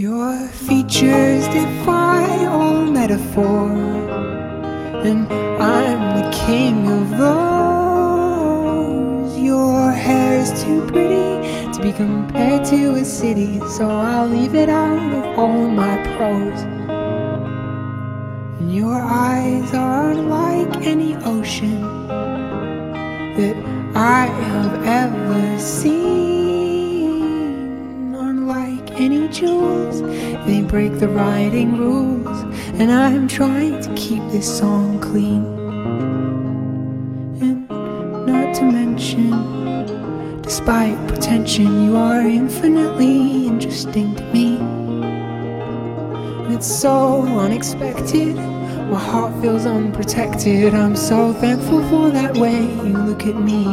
Your features defy all metaphor, and I'm the king of those. Your hair is too pretty to be compared to a city, so I'll leave it out of all my prose. And your eyes are unlike any ocean that I have ever seen. Unlike any jewels, they break the writing rules, and I'm trying to keep this song clean. And not to mention, despite pretension, you are infinitely interesting to me. And it's so unexpected, my heart feels unprotected. I'm so thankful for that way you look at me.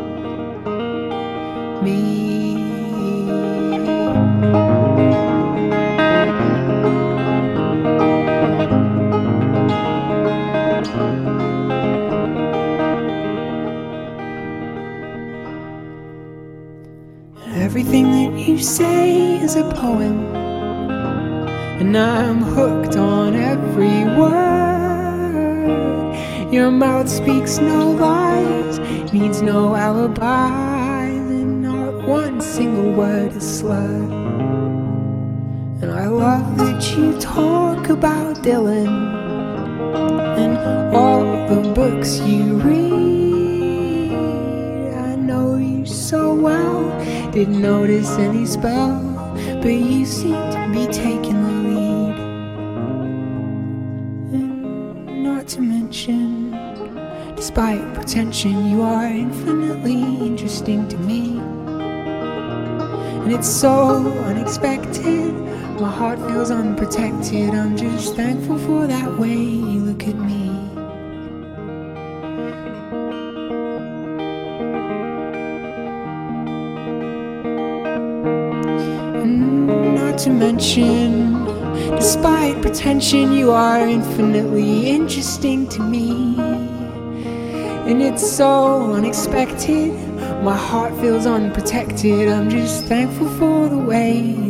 Everything that you say is a poem, and I'm hooked on every word. Your mouth speaks no lies, needs no alibis, and not one single word is slurred. And I love that you talk about Dylan and all the books you read. I know you so well, didn't notice any spell, but you seem to be taking the lead. And not to mention, despite pretension, you are infinitely interesting to me. And it's so unexpected, my heart feels unprotected. I'm just thankful for that way you look at me. Not to mention, despite pretension, you are infinitely interesting to me. And it's so unexpected, my heart feels unprotected. I'm just thankful for the way